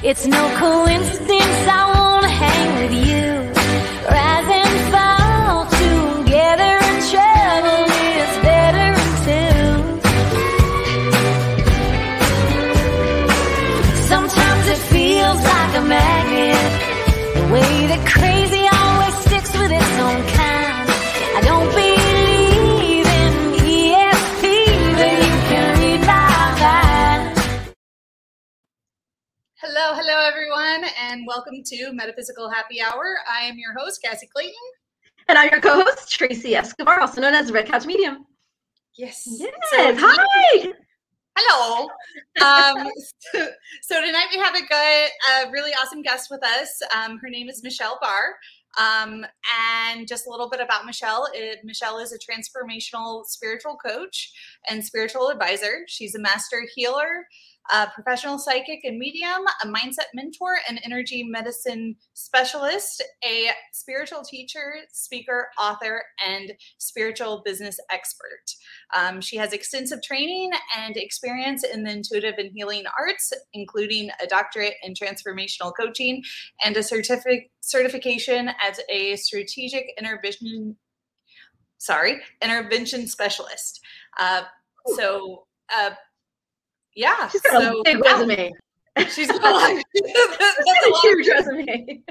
It's no coincidence I wanna hang with you. Rise and fall together, and travel is better too. Sometimes it feels like a magnet, the way that crazy always sticks with its own kind. I don't believe in ESP, but you can read my mind. Hello, everyone, and welcome to Metaphysical Happy Hour. I am your host, Cassie Clayton. And I'm your co-host, Tracy Escobar, also known as Red Couch Medium. Yes. Hi. Hello. So tonight we have a really awesome guest with us. Her name is Michelle Barr. And just a little bit about Michelle. Michelle is a transformational spiritual coach and spiritual advisor. She's a master healer, a professional psychic and medium, a mindset mentor, an energy medicine specialist, a spiritual teacher, speaker, author, and spiritual business expert. She has extensive training and experience in the intuitive and healing arts, including a doctorate in transformational coaching and a certification as a strategic intervention specialist. Yeah. She's got a big resume. She's got a huge resume.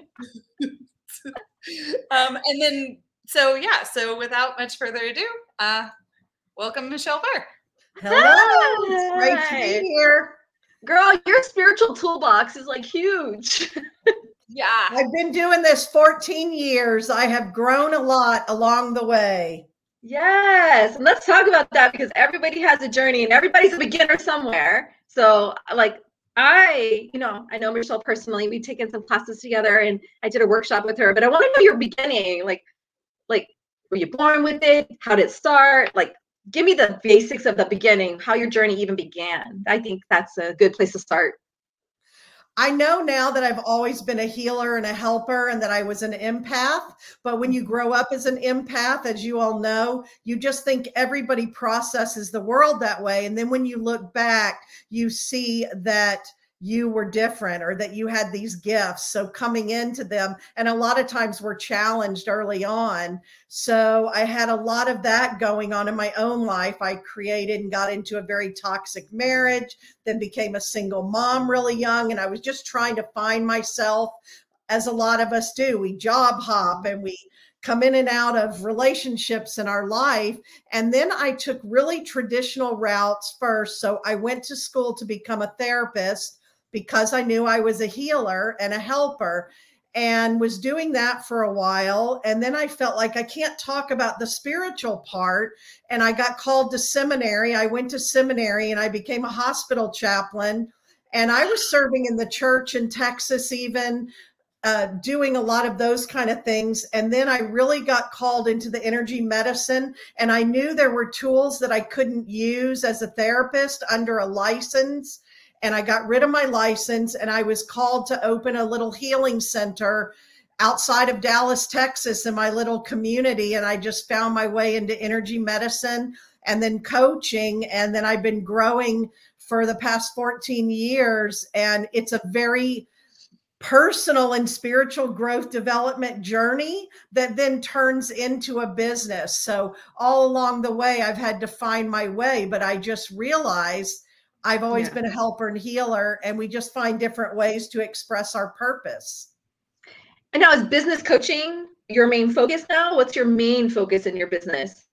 So without much further ado, welcome Michelle Barr. Hello. It's great to be here. Girl, your spiritual toolbox is like huge. Yeah. I've been doing this 14 years. I have grown a lot along the way. Yes. And let's talk about that because everybody has a journey and everybody's a beginner somewhere. So I know Michelle personally. We've taken some classes together and I did a workshop with her, but I want to know your beginning. Like, were you born with it? How did it start? Give me the basics of the beginning, how your journey even began. I think that's a good place to start. I know now that I've always been a healer and a helper and that I was an empath. But when you grow up as an empath, as you all know, you just think everybody processes the world that way. And then when you look back, you see that you were different or that you had these gifts. So coming into them, and a lot of times we're challenged early on. So I had a lot of that going on in my own life. I created and got into a very toxic marriage, then became a single mom really young. And I was just trying to find myself, as a lot of us do. We job hop and we come in and out of relationships in our life. And then I took really traditional routes first. So I went to school to become a therapist because I knew I was a healer and a helper, and was doing that for a while. And then I felt like I can't talk about the spiritual part. And I got called to seminary. I went to seminary and I became a hospital chaplain. And I was serving in the church in Texas, even doing a lot of those kind of things. And then I really got called into the energy medicine. And I knew there were tools that I couldn't use as a therapist under a license. And I got rid of my license and I was called to open a little healing center outside of Dallas, Texas, in my little community. And I just found my way into energy medicine and then coaching. And then I've been growing for the past 14 years. And it's a very personal and spiritual growth development journey that then turns into a business. So all along the way, I've had to find my way, but I just realized I've always been a helper and healer, and we just find different ways to express our purpose. And now is business coaching your main focus now? What's your main focus in your business?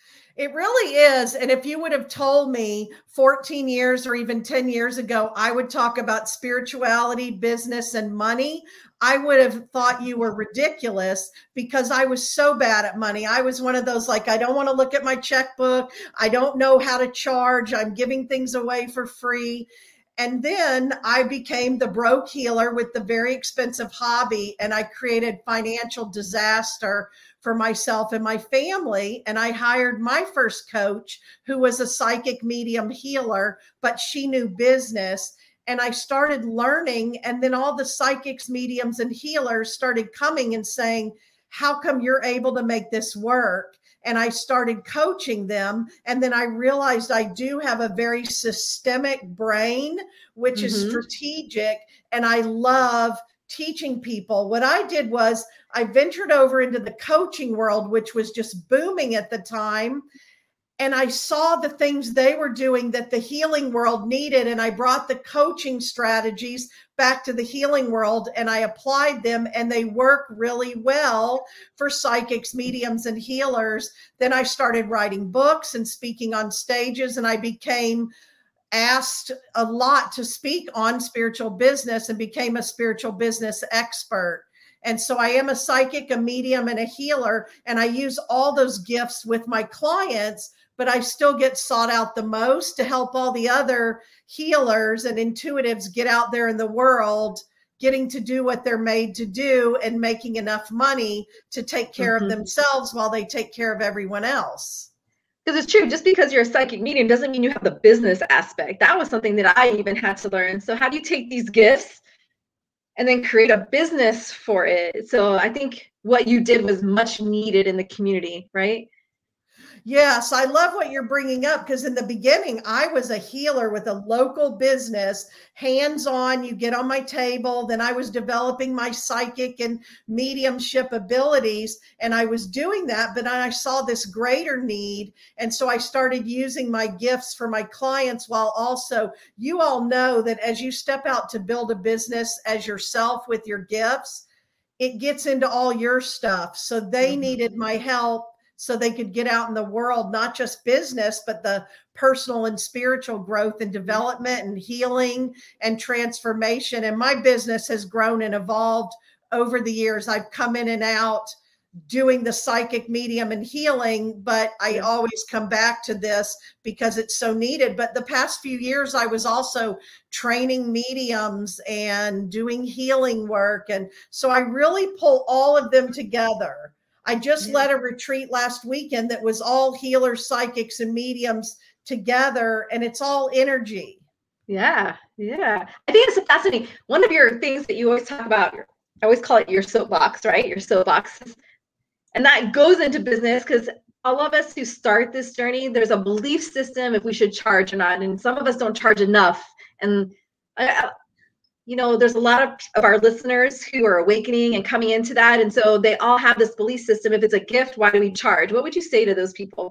It really is. And if you would have told me 14 years or even 10 years ago, I would talk about spirituality, business, and money, I would have thought you were ridiculous because I was so bad at money. I was one of those, I don't want to look at my checkbook. I don't know how to charge. I'm giving things away for free. And then I became the broke healer with the very expensive hobby, and I created financial disaster for myself and my family. And I hired my first coach, who was a psychic medium healer, but she knew business. And I started learning, and then all the psychics, mediums, and healers started coming and saying, how come you're able to make this work? and I started coaching them. And then I realized I do have a very systemic brain, which is strategic. And I love teaching people. What I did was I ventured over into the coaching world, which was just booming at the time. And I saw the things they were doing that the healing world needed. And I brought the coaching strategies back to the healing world and I applied them, and they work really well for psychics, mediums, and healers. Then I started writing books and speaking on stages, and I became asked a lot to speak on spiritual business and became a spiritual business expert. And so I am a psychic, a medium, and a healer, and I use all those gifts with my clients, but I still get sought out the most to help all the other healers and intuitives get out there in the world, getting to do what they're made to do and making enough money to take care of themselves while they take care of everyone else. Because it's true, just because you're a psychic medium doesn't mean you have the business aspect. That was something that I even had to learn. So how do you take these gifts and then create a business for it? So I think what you did was much needed in the community, right? Yes, I love what you're bringing up, because in the beginning, I was a healer with a local business, hands-on, you get on my table. Then I was developing my psychic and mediumship abilities, and I was doing that, but I saw this greater need. And so I started using my gifts for my clients, while also, you all know that as you step out to build a business as yourself with your gifts, it gets into all your stuff. So they needed my help so they could get out in the world, not just business, but the personal and spiritual growth and development and healing and transformation. And my business has grown and evolved over the years. I've come in and out doing the psychic, medium, and healing, but I always come back to this because it's so needed. But the past few years, I was also training mediums and doing healing work. And so I really pull all of them together. I just led a retreat last weekend that was all healers, psychics, and mediums together, and it's all energy. Yeah. I think it's fascinating. One of your things that you always talk about, I always call it your soapbox, right? Your soapboxes. And that goes into business, because all of us who start this journey, there's a belief system if we should charge or not. And some of us don't charge enough. And there's a lot of our listeners who are awakening and coming into that. And so they all have this belief system. If it's a gift, why do we charge? What would you say to those people?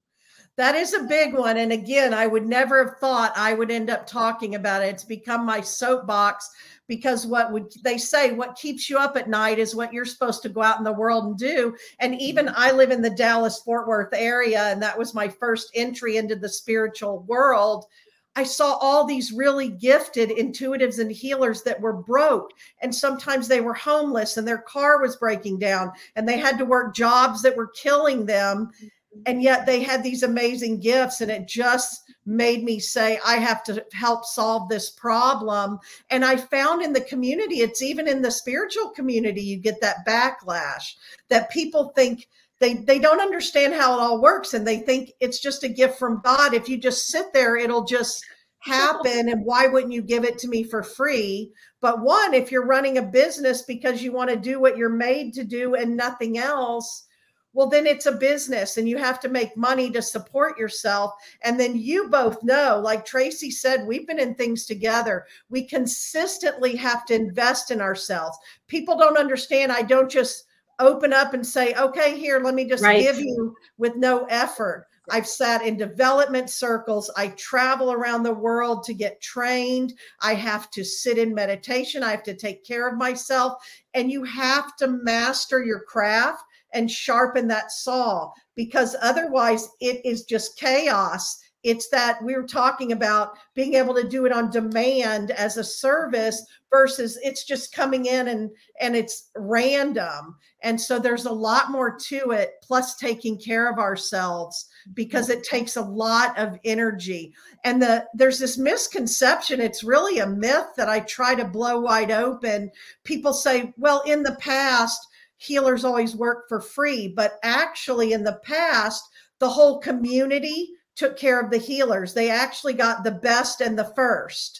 That is a big one. And again, I would never have thought I would end up talking about it. It's become my soapbox, because they say what keeps you up at night is what you're supposed to go out in the world and do. And even I live in the Dallas-Fort Worth area, and that was my first entry into the spiritual world. I saw all these really gifted intuitives and healers that were broke. And sometimes they were homeless and their car was breaking down and they had to work jobs that were killing them. And yet they had these amazing gifts. And it just made me say, I have to help solve this problem. And I found in the community, it's even in the spiritual community, you get that backlash that people think, They don't understand how it all works, and they think it's just a gift from God. If you just sit there, it'll just happen. And why wouldn't you give it to me for free? But one, if you're running a business because you want to do what you're made to do and nothing else, well, then it's a business and you have to make money to support yourself. And then you both know, like Tracy said, we've been in things together. We consistently have to invest in ourselves. People don't understand. I don't just open up and say, okay, here, let me just give you with no effort. I've sat in development circles. I travel around the world to get trained. I have to sit in meditation. I have to take care of myself. And you have to master your craft and sharpen that saw, because otherwise it is just chaos. It's that we were talking about being able to do it on demand as a service versus it's just coming in and it's random. And so there's a lot more to it, plus taking care of ourselves, because it takes a lot of energy. And there's this misconception. It's really a myth that I try to blow wide open. People say, well, in the past, healers always work for free. But actually in the past, the whole community took care of the healers. They actually got the best and the first.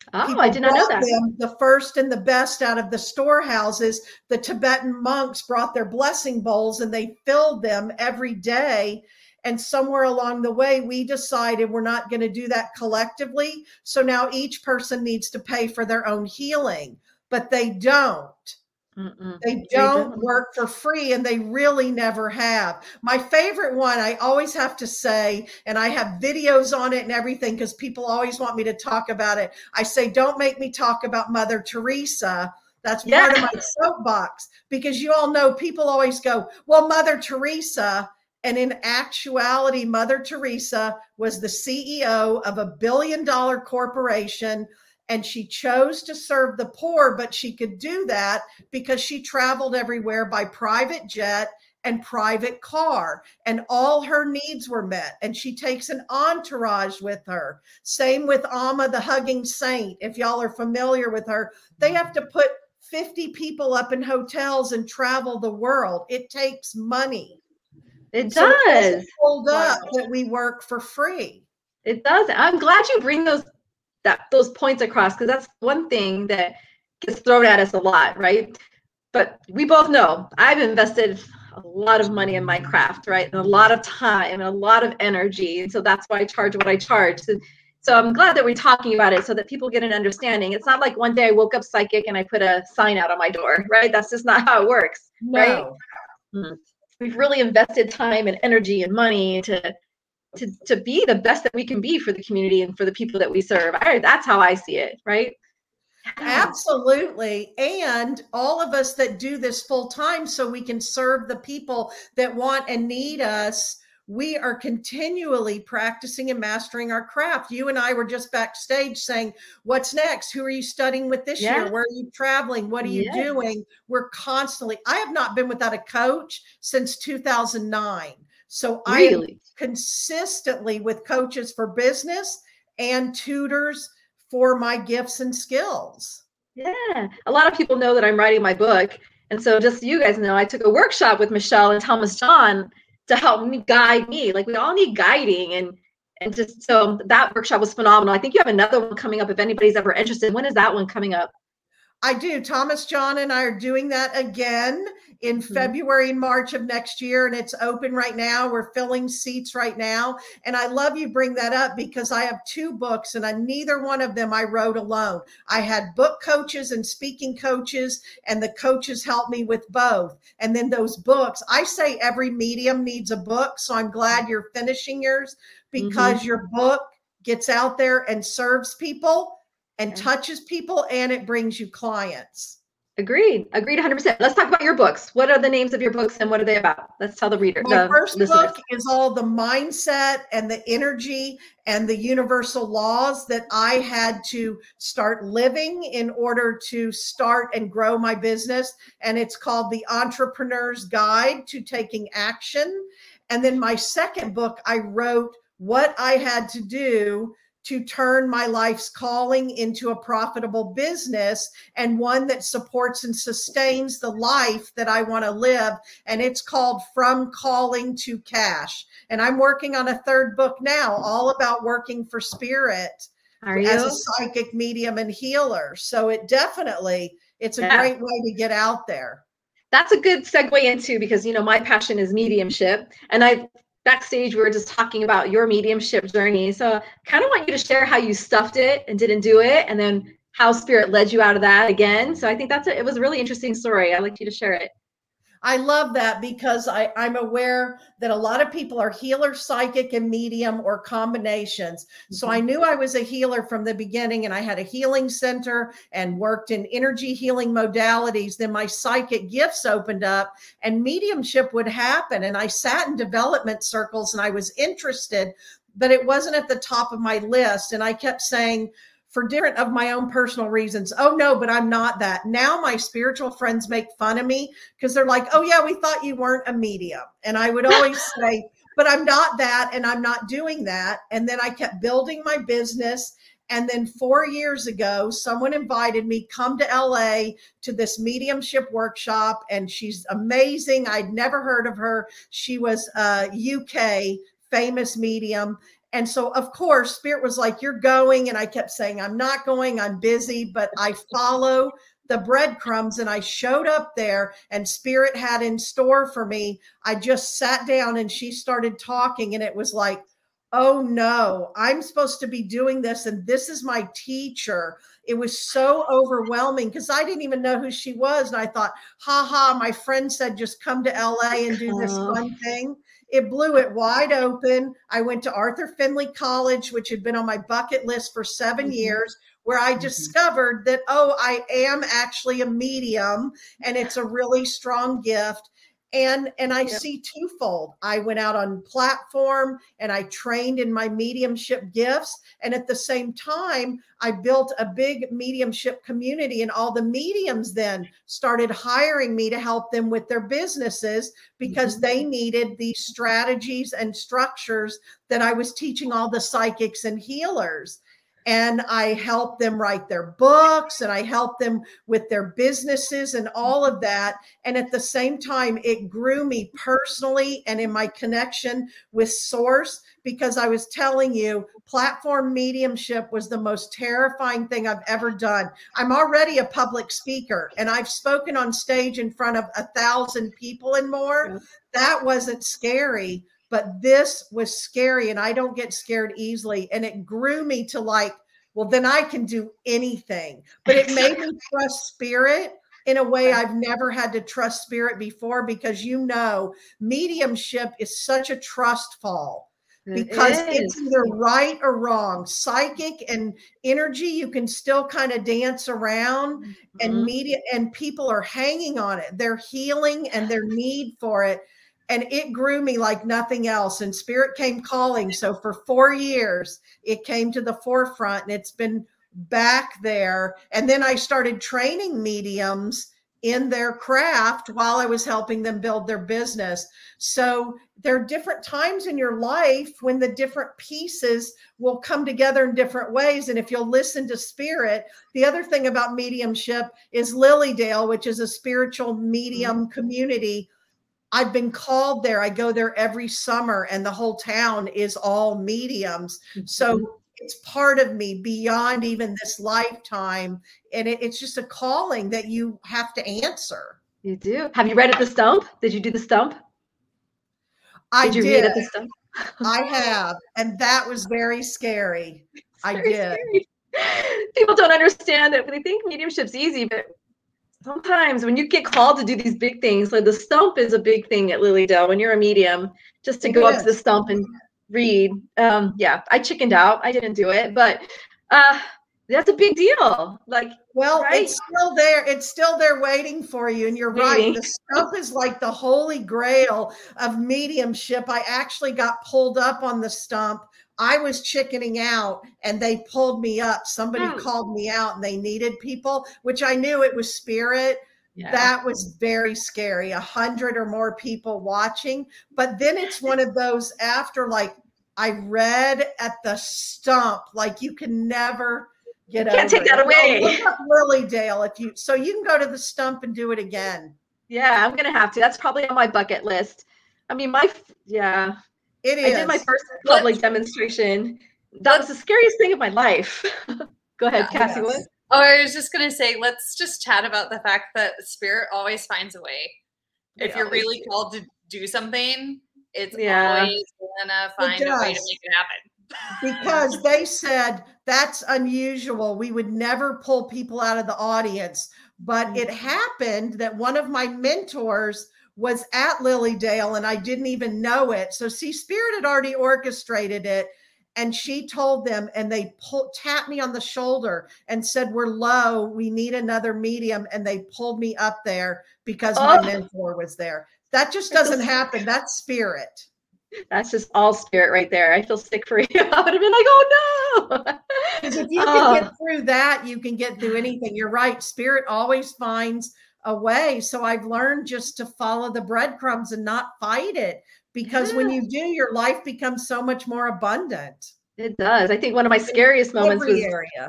Oh, I did not know that. Them the first and the best out of the storehouses. The Tibetan monks brought their blessing bowls and they filled them every day. And somewhere along the way, we decided we're not going to do that collectively. So now each person needs to pay for their own healing, but they don't. They don't work for free, and they really never have. My favorite one, I always have to say, and I have videos on it and everything because people always want me to talk about it. I say, don't make me talk about Mother Teresa. That's part of my soapbox, because you all know people always go, well, Mother Teresa. And in actuality, Mother Teresa was the CEO of $1 billion corporation. And she chose to serve the poor, but she could do that because she traveled everywhere by private jet and private car, and all her needs were met. And she takes an entourage with her. Same with Amma, the hugging saint. If y'all are familiar with her, they have to put 50 people up in hotels and travel the world. It takes money. It So does. It's pulled up that we work for free. It does. I'm glad you bring those points across, because that's one thing that gets thrown at us a lot, right? But we both know I've invested a lot of money in my craft, right? And a lot of time and a lot of energy. And so that's why I charge what I charge. So I'm glad that we're talking about it so that people get an understanding. It's not like one day I woke up psychic and I put a sign out on my door, right? That's just not how it works, right? We've really invested time and energy and money to be the best that we can be for the community and for the people that we serve. That's how I see it, right? Absolutely. And all of us that do this full time so we can serve the people that want and need us, we are continually practicing and mastering our craft. You and I were just backstage saying, what's next? Who are you studying with this year? Where are you traveling? What are you doing? We're constantly, I have not been without a coach since 2009. So I am consistently with coaches for business and tutors for my gifts and skills. Yeah. A lot of people know that I'm writing my book. And so just so you guys know, I took a workshop with Michelle and Thomas John to help me guide me. Like, we all need guiding. And just so that workshop was phenomenal. I think you have another one coming up if anybody's ever interested. When is that one coming up? I do. Thomas John and I are doing that again in February and March of next year. And it's open right now. We're filling seats right now. And I love you bring that up, because I have 2 books and neither one of them I wrote alone. I had book coaches and speaking coaches, and the coaches helped me with both. And then those books, I say every medium needs a book. So I'm glad you're finishing yours, because your book gets out there and serves people and touches people, and it brings you clients. Agreed 100%. Let's talk about your books. What are the names of your books and what are they about? Let's tell the reader. My first book is all the mindset and the energy and the universal laws that I had to start living in order to start and grow my business. And it's called The Entrepreneur's Guide to Taking Action. And then my second book, I wrote what I had to do to turn my life's calling into a profitable business, and one that supports and sustains the life that I want to live. And it's called From Calling to Cash. And I'm working on a 3rd book now, all about working for spirit as a psychic, medium, and healer. So it's a great way to get out there. That's a good segue into, because, my passion is mediumship, and backstage, we were just talking about your mediumship journey. So I kind of want you to share how you stuffed it and didn't do it, and then how spirit led you out of that again. So I think it was a really interesting story. I'd like you to share it. I love that, because I'm aware that a lot of people are healer, psychic, and medium, or combinations. So I knew I was a healer from the beginning, and I had a healing center and worked in energy healing modalities. Then my psychic gifts opened up and mediumship would happen. And I sat in development circles and I was interested, but it wasn't at the top of my list. And I kept saying, for different of my own personal reasons, oh no, but I'm not that. Now my spiritual friends make fun of me, because they're like, oh yeah, we thought you weren't a medium. And I would always say, but I'm not that, and I'm not doing that. And then I kept building my business. And then 4 years ago, someone invited me, come to LA to this mediumship workshop. And she's amazing. I'd never heard of her. She was a UK famous medium. And so, of course, Spirit was like, you're going. And I kept saying, I'm not going. I'm busy, but I follow the breadcrumbs. And I showed up there, and Spirit had in store for me. I just sat down and she started talking, and it was like, oh no, I'm supposed to be doing this. And this is my teacher. It was so overwhelming because I didn't even know who she was. And I thought, my friend said, just come to LA and do this fun thing. It blew it wide open. I went to Arthur Findlay College, which had been on my bucket list for 7 years, where I discovered that, I am actually a medium, and it's a really strong gift. And I see twofold. I went out on platform and I trained in my mediumship gifts. And at the same time, I built a big mediumship community, and all the mediums then started hiring me to help them with their businesses because they needed these strategies and structures that I was teaching all the psychics and healers. And I helped them write their books, and I helped them with their businesses and all of that. And at the same time, it grew me personally and in my connection with Source, because I was telling you, platform mediumship was the most terrifying thing I've ever done. I'm already a public speaker, and I've spoken on stage in front of 1,000 people and more. That wasn't scary. But this was scary, and I don't get scared easily. And it grew me to like, well, then I can do anything. But it made me trust Spirit in a way I've never had to trust Spirit before, because mediumship is such a trust fall. Because it's either right or wrong. Psychic and energy, you can still kind of dance around, and media and people are hanging on it. They're healing and their need for it. And it grew me like nothing else. And Spirit came calling. So for 4 years, it came to the forefront, and it's been back there. And then I started training mediums in their craft while I was helping them build their business. So there are different times in your life when the different pieces will come together in different ways. And if you'll listen to Spirit, the other thing about mediumship is Lilydale, which is a spiritual medium community. I've been called there. I go there every summer, and the whole town is all mediums. So it's part of me beyond even this lifetime. And it's just a calling that you have to answer. You do. Have you read at the Stump? Did you do the Stump? Did you read at the Stump? I have. And that was very scary. I did. Scary. People don't understand it. They think mediumship's easy, but sometimes when you get called to do these big things, like the Stump is a big thing at Lilydale when you're a medium, just to go up to the Stump and read. I chickened out. I didn't do it, but that's a big deal. Like, right? It's still there. It's still there waiting for you. And you're right. The Stump is like the holy grail of mediumship. I actually got pulled up on the Stump. I was chickening out, and they pulled me up. Somebody called me out, and they needed people, which I knew it was Spirit. Yeah. That was very scary. 100 or more people watching. But then it's one of those after, like, I read at the Stump, like you can never get over it. Can't take that away. Look up Lilydale so you can go to the Stump and do it again. Yeah, I'm going to have to. That's probably on my bucket list. I mean, it is. I did my first public demonstration. That was the scariest thing of my life. Go ahead, Cassie. What? Oh, I was just going to say, let's just chat about the fact that Spirit always finds a way. If you're really called to do something, it's always going to find a way to make it happen. Because they said that's unusual. We would never pull people out of the audience. But it happened that one of my mentors was at Lilydale, and I didn't even know it. So Spirit had already orchestrated it, and she told them, and they tapped me on the shoulder and said, we're low, we need another medium. And they pulled me up there because my mentor was there. That just doesn't happen. That's Spirit. That's just all Spirit right there. I feel sick for you. I would have been like, oh no. Because if you can get through that, you can get through anything. You're right. Spirit always finds a way. So I've learned just to follow the breadcrumbs and not fight it, because when you do, your life becomes so much more abundant. It does. I think one of my scariest moments was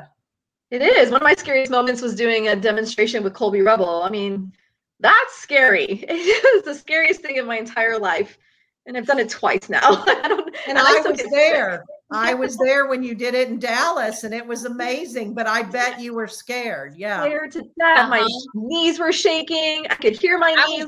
It is. One of my scariest moments was doing a demonstration with Colby Rubble. I mean, that's scary. It was the scariest thing in my entire life. And I've done it twice now. I was there. I was there when you did it in Dallas, and it was amazing, but I bet you were scared. Yeah. Scared to death. My knees were shaking. I could hear my knees.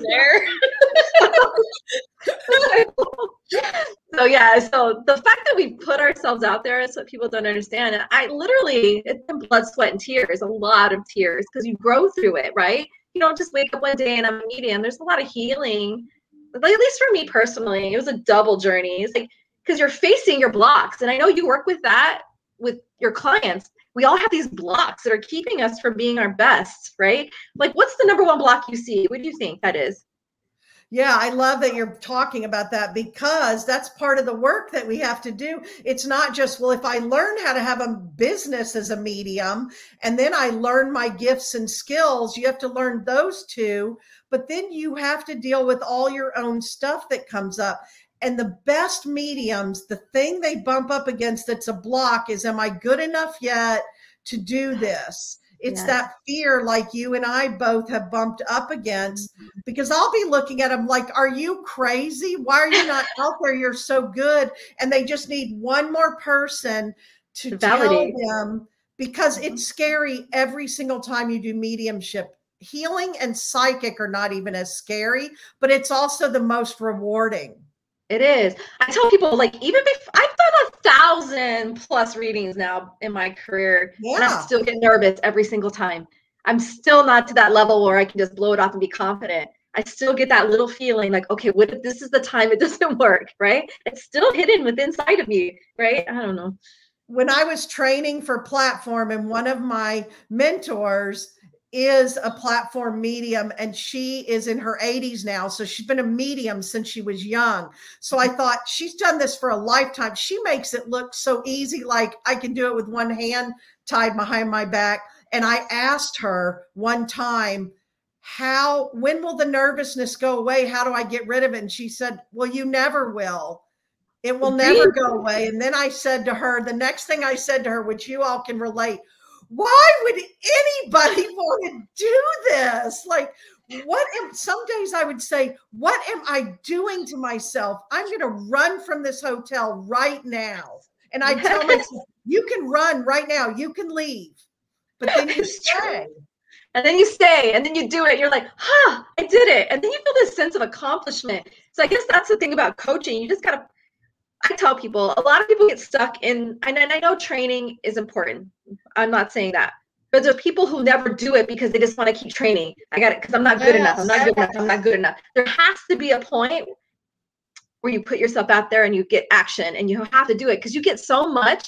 So yeah, so the fact that we put ourselves out there is what people don't understand. And it's been blood, sweat, and tears, a lot of tears, because you grow through it, right? You don't just wake up one day and I'm a medium. There's a lot of healing. Like, at least for me personally, it was a double journey. It's like, because you're facing your blocks. And I know you work with that with your clients. We all have these blocks that are keeping us from being our best, right? Like, what's the number one block you see? What do you think that is? Yeah, I love that you're talking about that, because that's part of the work that we have to do. It's not just, well, if I learn how to have a business as a medium and then I learn my gifts and skills, you have to learn those two, but then you have to deal with all your own stuff that comes up. And the best mediums, the thing they bump up against that's a block is, am I good enough yet to do this? It's that fear, like you and I both have bumped up against, because I'll be looking at them like, are you crazy? Why are you not out there? You're so good. And they just need one more person to validate them, because it's scary every single time you do mediumship. Healing and psychic are not even as scary, but it's also the most rewarding. It is. I tell people, like, even if I've done 1,000+ readings now in my career, and I still get nervous every single time. I'm still not to that level where I can just blow it off and be confident. I still get that little feeling like, okay, what if this is the time it doesn't work, right? It's still hidden within inside of me, right? I don't know. When I was training for platform, and one of my mentors is a platform medium, and she is in her 80s now. So she's been a medium since she was young. So I thought, she's done this for a lifetime. She makes it look so easy, like I can do it with one hand tied behind my back. And I asked her one time, when will the nervousness go away? How do I get rid of it? And she said, well, you never will. It will never go away. And then I said to her, the next thing I said to her, which you all can relate, why would anybody want to do this? Like, some days I would say, what am I doing to myself? I'm going to run from this hotel right now. And I tell myself, you can run right now. You can leave. But then you stay. And then you stay, and then you do it. You're like, I did it. And then you feel this sense of accomplishment. So I guess that's the thing about coaching. You just got to, I tell people, a lot of people get stuck in, and I know training is important. I'm not saying that. But there's people who never do it because they just want to keep training. I got it because I'm not good enough. I'm not good enough. I'm not good enough. There has to be a point where you put yourself out there and you get action, and you have to do it, because you get so much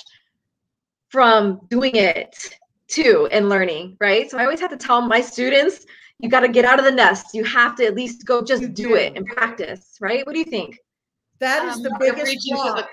from doing it too and learning, right? So I always have to tell my students, you got to get out of the nest. You have to at least go just do it and practice, right? What do you think? That is the biggest block.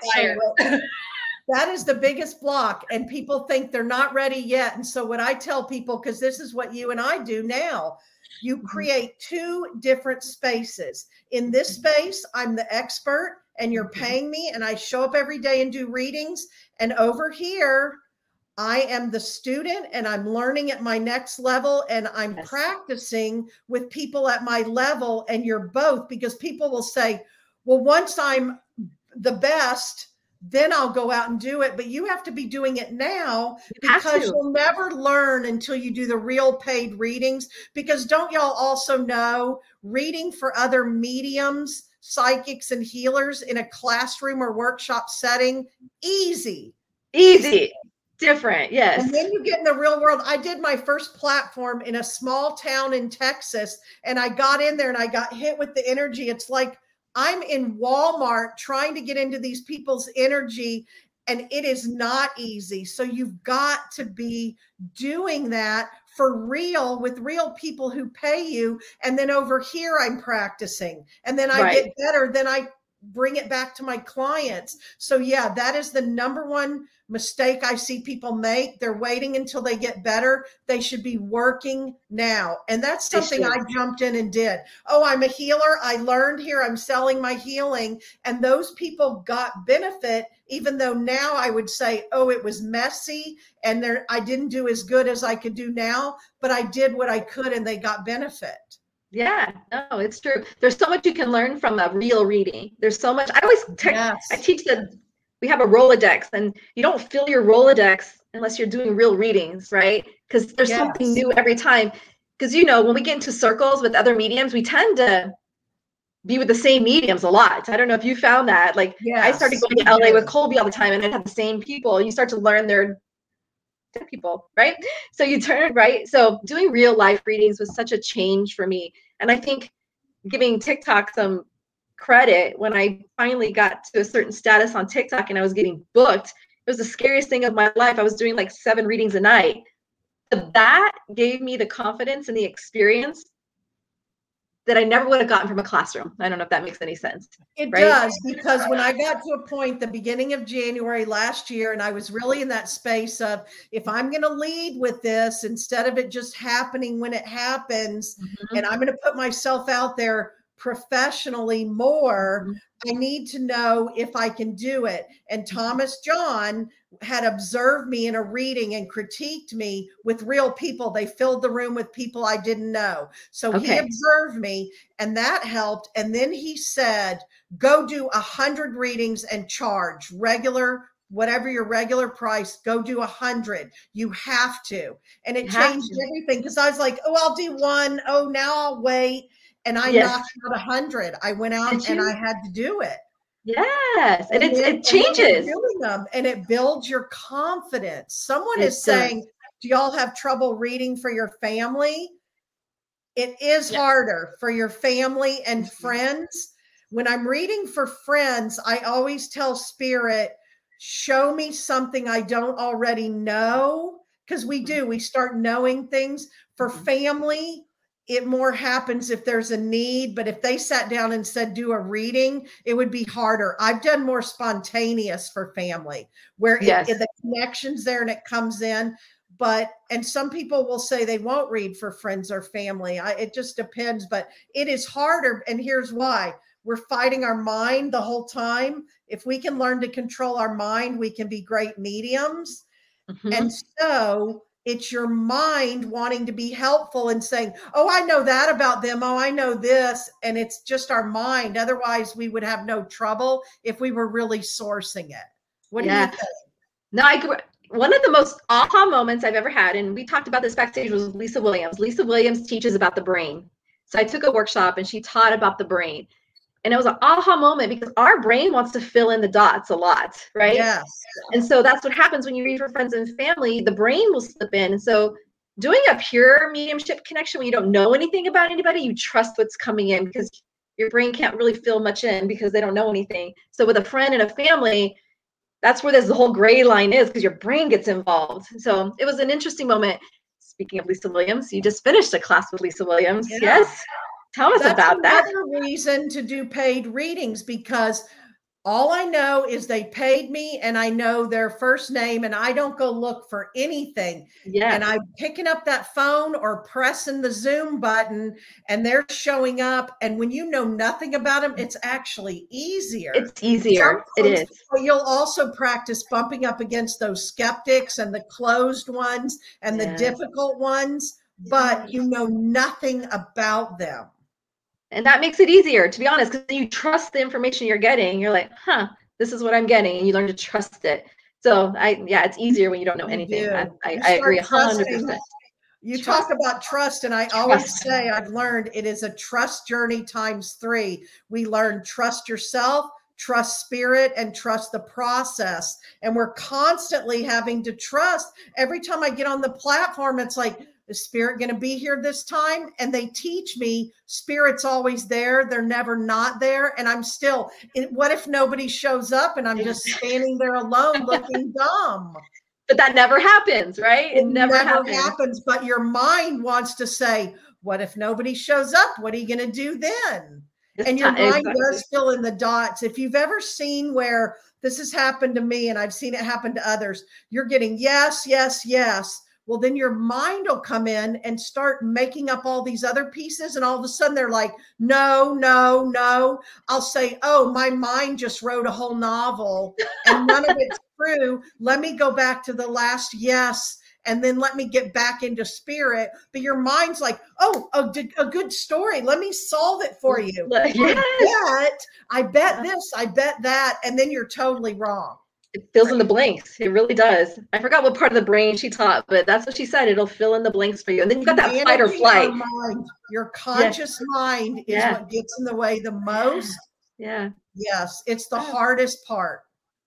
That is the biggest block. And people think they're not ready yet. And so what I tell people, because this is what you and I do now, you create two different spaces. In this space, I'm the expert and you're paying me, and I show up every day and do readings. And over here, I am the student, and I'm learning at my next level, and I'm practicing with people at my level. And you're both, because people will say, well, once I'm the best, then I'll go out and do it. But you have to be doing it now, because you'll never learn until you do the real paid readings. Because don't y'all also know, reading for other mediums, psychics, and healers in a classroom or workshop setting, easy. Different, yes. And then you get in the real world. I did my first platform in a small town in Texas, and I got in there and I got hit with the energy. It's like I'm in Walmart trying to get into these people's energy, and it is not easy. So you've got to be doing that for real with real people who pay you. And then over here, I'm practicing, and then I get better. Then I bring it back to my clients. So yeah, that is the number one mistake I see people make. They're waiting until they get better. They should be working now. And that's something I jumped in and did. Oh, I'm a healer. I learned here. I'm selling my healing. And those people got benefit, even though now I would say, oh, it was messy and I didn't do as good as I could do now, but I did what I could and they got benefit. Yeah, no, it's true. There's so much you can learn from a real reading. There's so much. I always I teach the we have a Rolodex, and you don't fill your Rolodex unless you're doing real readings, right? Because there's something new every time. Because, you know, when we get into circles with other mediums, we tend to be with the same mediums a lot. I don't know if you found that. Like, I started going to LA with Colby all the time, and I'd have the same people. You start to learn their dead people, right? So you turn, right? So doing real life readings was such a change for me. And I think giving TikTok some credit, when I finally got to a certain status on TikTok and I was getting booked, it was the scariest thing of my life. I was doing like 7 readings a night. But that gave me the confidence and the experience that I never would have gotten from a classroom. I don't know if that makes any sense. It does, because when I got to a point the beginning of January last year, and I was really in that space of, if I'm going to lead with this, instead of it just happening when it happens, and I'm going to put myself out there professionally more, I need to know if I can do it. And Thomas John had observed me in a reading and critiqued me with real people. They filled the room with people I didn't know. So he observed me, and that helped. And then he said, go do 100 readings and charge regular, whatever your regular price, go do 100. You have to. And it changed everything, because I was like, oh, I'll do one. Oh, now I'll wait. And I knocked out 100. I went out and I had to do it. Yes. And it changes. And it builds your confidence. Someone is saying, do y'all have trouble reading for your family? It is harder for your family and friends. When I'm reading for friends, I always tell Spirit, show me something I don't already know. Because we start knowing things. For family, it more happens if there's a need, but if they sat down and said, do a reading, it would be harder. I've done more spontaneous for family, where the connection's there and it comes in. And some people will say they won't read for friends or family. It just depends, but it is harder. And here's why. We're fighting our mind the whole time. If we can learn to control our mind, we can be great mediums. And so it's your mind wanting to be helpful and saying, oh, I know that about them. Oh, I know this. And it's just our mind. Otherwise, we would have no trouble if we were really sourcing it. What do you think? No, one of the most aha moments I've ever had, and we talked about this backstage, was Lisa Williams. Lisa Williams teaches about the brain. So I took a workshop and she taught about the brain. And it was an aha moment, because our brain wants to fill in the dots a lot, right? Yes. And so that's what happens when you read for friends and family. The brain will slip in. And so doing a pure mediumship connection, when you don't know anything about anybody, you trust what's coming in, because your brain can't really fill much in because they don't know anything. So with a friend and a family, that's where the whole gray line is, because your brain gets involved. So it was an interesting moment. Speaking of Lisa Williams, you just finished a class with Lisa Williams. Yes. Tell us about that. That's another reason to do paid readings, because all I know is they paid me and I know their first name, and I don't go look for anything. And I'm picking up that phone or pressing the Zoom button and they're showing up. And when you know nothing about them, it's actually easier. It is. You'll also practice bumping up against those skeptics and the closed ones and the difficult ones, but you know nothing about them. And that makes it easier, to be honest, because you trust the information you're getting. You're like, this is what I'm getting. And you learn to trust it. So it's easier when you don't know anything. I agree 100%. You talk about trust, and I always say, I've learned it is a trust journey times 3. We learn trust yourself, trust spirit, and trust the process. And we're constantly having to trust. Every time I get on the platform, it's like, is Spirit going to be here this time? And they teach me Spirit's always there. They're never not there. And I'm still, what if nobody shows up and I'm just standing there alone looking dumb? But that never happens, right? It never happens. But your mind wants to say, what if nobody shows up? What are you going to do then? And your mind does fill in the dots. If you've ever seen where this has happened to me, and I've seen it happen to others, you're getting yes, yes, yes. Well, then your mind will come in and start making up all these other pieces. And all of a sudden they're like, no, no, no. I'll say, oh, my mind just wrote a whole novel and none of it's true. Let me go back to the last yes. And then let me get back into spirit. But your mind's like, oh, a good story. Let me solve it for you. Yes. I bet this, I bet that. And then you're totally wrong. It fills in the blanks. It really does. I forgot what part of the brain she taught, but that's what she said. It'll fill in the blanks for you. And then you got that fight or flight. Your conscious mind is what gets in the way the most. Yeah. Yes, it's the hardest part.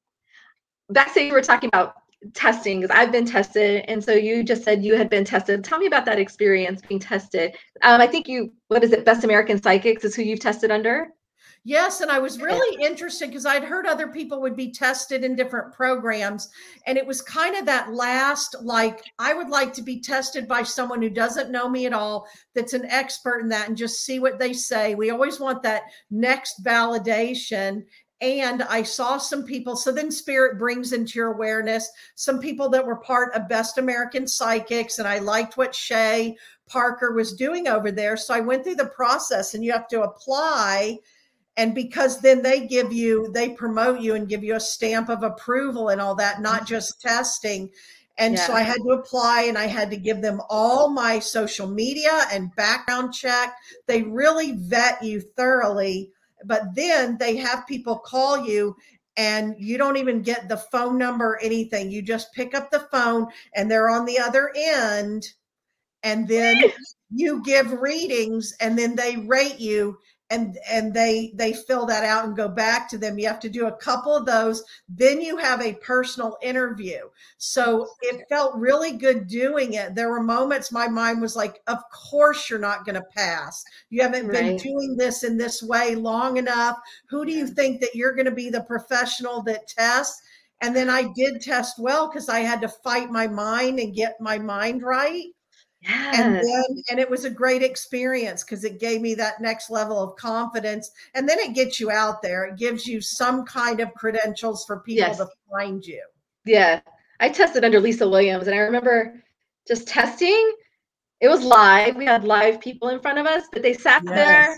Back to you were talking about testing, because I've been tested, and so you just said you had been tested. Tell me about that experience being tested. I think what is it, Best American Psychics is who you've tested under? Yes, and I was really interested because I'd heard other people would be tested in different programs, and it was kind of that last, like, I would like to be tested by someone who doesn't know me at all, that's an expert in that, and just see what they say. We always want that next validation. And I saw some people, so then Spirit brings into your awareness some people that were part of Best American Psychics, and I liked what Shay Parker was doing over there. So I went through the process, and you have to apply. And because then they promote you and give you a stamp of approval and all that, not just testing. And so I had to apply, and I had to give them all my social media and background check. They really vet you thoroughly, but then they have people call you, and you don't even get the phone number or anything. You just pick up the phone, and they're on the other end, and then you give readings, and then they rate you. And they fill that out and go back to them. You have to do a couple of those. Then you have a personal interview. So it felt really good doing it. There were moments my mind was like, of course you're not going to pass. You haven't been doing this in this way long enough. Who do you think that you're going to be the professional that tests? And then I did test well because I had to fight my mind and get my mind right. Yes. And it was a great experience because it gave me that next level of confidence. And then it gets you out there. It gives you some kind of credentials for people to find you. Yeah. I tested under Lisa Williams, and I remember just testing. It was live. We had live people in front of us, but they sat there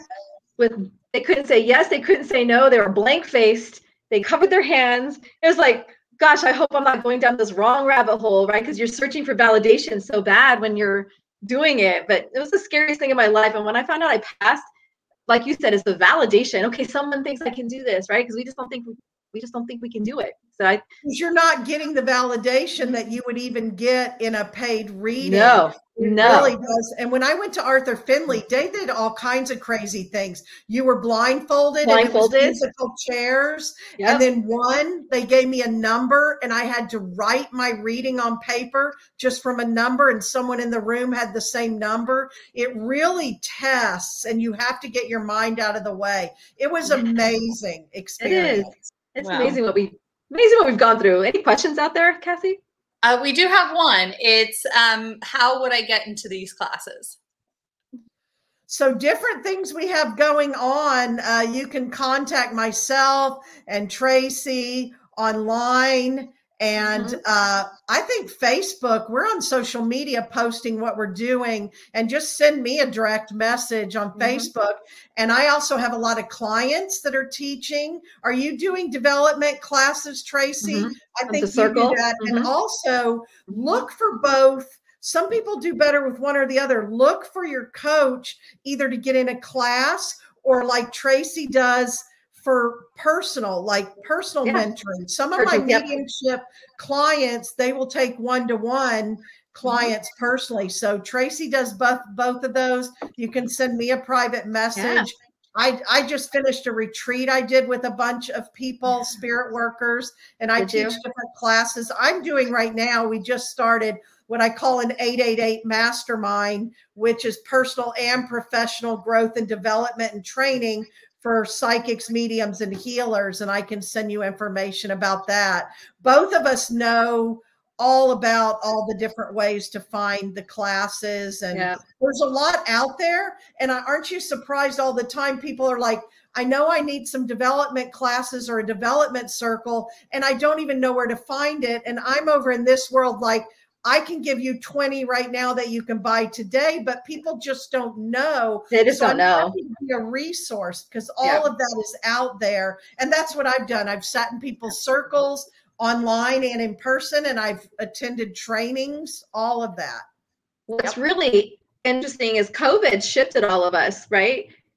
they couldn't say yes. They couldn't say no. They were blank faced. They covered their hands. It was like, gosh, I hope I'm not going down this wrong rabbit hole, right? Because you're searching for validation so bad when you're doing it. But it was the scariest thing in my life. And when I found out I passed, like you said, it's the validation. Okay, someone thinks I can do this, right? Because we just don't think we can do it. So you're not getting the validation that you would even get in a paid reading. No. It really does. And when I went to Arthur Findlay, they did all kinds of crazy things. You were blindfolded. And it was musical chairs. And then they gave me a number, and I had to write my reading on paper just from a number, and someone in the room had the same number. It really tests, and you have to get your mind out of the way. It was amazing experience. It is. It's amazing what we've gone through. Any questions out there, Cassie? We do have one. It's how would I get into these classes? So different things we have going on. You can contact myself and Tracy online. And I think Facebook, we're on social media posting what we're doing, and just send me a direct message on Facebook. And I also have a lot of clients that are teaching. Are you doing development classes, Tracy? I think you do that. And also look for both. Some people do better with one or the other. Look for your coach either to get in a class or like Tracy does for personal mentoring. Some of my mediumship clients, they will take one-to-one clients personally. So Tracy does both of those. You can send me a private message. I just finished a retreat I did with a bunch of people, spirit workers, and I teach different classes. I'm doing right now, we just started what I call an 888 mastermind, which is personal and professional growth and development and training for psychics, mediums, and healers. And I can send you information about that. Both of us know all about all the different ways to find the classes. And there's a lot out there. And aren't you surprised all the time? People are like, I know I need some development classes or a development circle, and I don't even know where to find it. And I'm over in this world, like, I can give you 20 right now that you can buy today, but people just don't know. They just don't know. To be a resource because all of that is out there. And that's what I've done. I've sat in people's circles online and in person, and I've attended trainings, all of that. What's really interesting is COVID shifted all of us, right?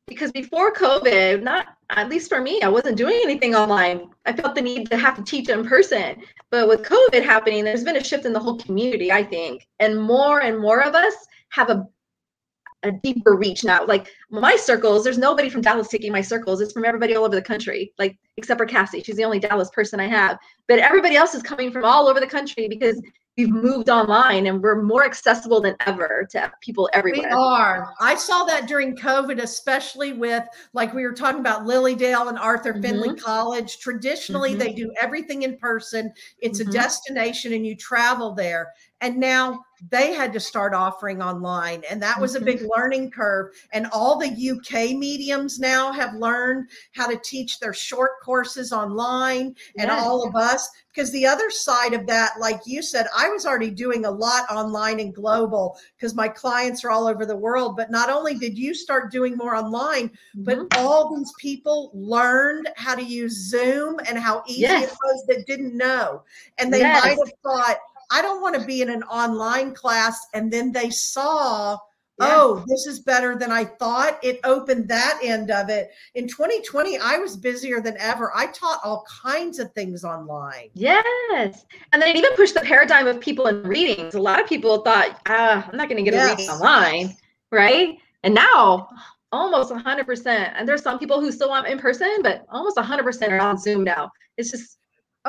because before COVID, not at least for me, I wasn't doing anything online. I felt the need to have to teach in person. But with COVID happening, there's been a shift in the whole community, I think. And more of us have a deeper reach now. Like my circles, there's nobody from Dallas taking my circles. It's from everybody all over the country, like except for Cassie. She's the only Dallas person I have. But everybody else is coming from all over the country because we've moved online and we're more accessible than ever to people everywhere. We are. I saw that during COVID, especially with, like we were talking about, Lilydale and Arthur Findlay College. Traditionally, they do everything in person. It's a destination and you travel there. And now they had to start offering online. And that was a big learning curve. And all the UK mediums now have learned how to teach their short courses online, and all of us. Because the other side of that, like you said, I was already doing a lot online and global because my clients are all over the world. But not only did you start doing more online, but all these people learned how to use Zoom and how easy it was that didn't know. And they might have thought, I don't want to be in an online class. And then they saw, oh, this is better than I thought. It opened that end of it. In 2020, I was busier than ever. I taught all kinds of things online. Yes. And then it even pushed the paradigm of people in readings. A lot of people thought, I'm not going to get a reading online, right? And now almost 100%. And there's some people who still want in person, but almost 100% are on Zoom now. It's just,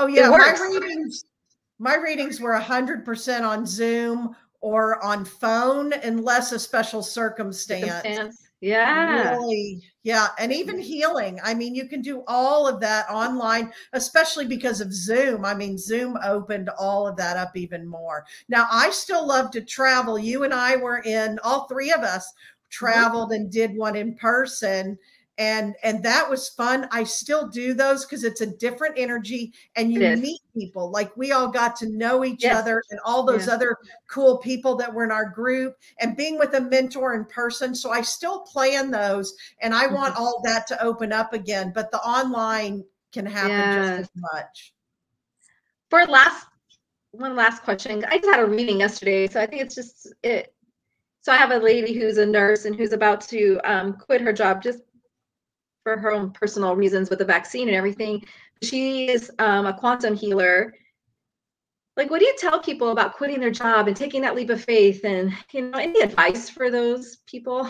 my readings were 100% on Zoom or on phone, unless a special circumstance. Yeah. Really, yeah. And even healing. I mean, you can do all of that online, especially because of Zoom. I mean, Zoom opened all of that up even more. Now, I still love to travel. You and I were all three of us traveled and did one in person. And that was fun. I still do those because it's a different energy and you meet people. Like we all got to know each other and all those other cool people that were in our group and being with a mentor in person. So I still plan those and I want all that to open up again, but the online can happen just as much. For one last question. I just had a reading yesterday. So I think it's just it. So I have a lady who's a nurse and who's about to quit her job just for her own personal reasons with the vaccine and everything. She is a quantum healer. Like, what do you tell people about quitting their job and taking that leap of faith? And, any advice for those people?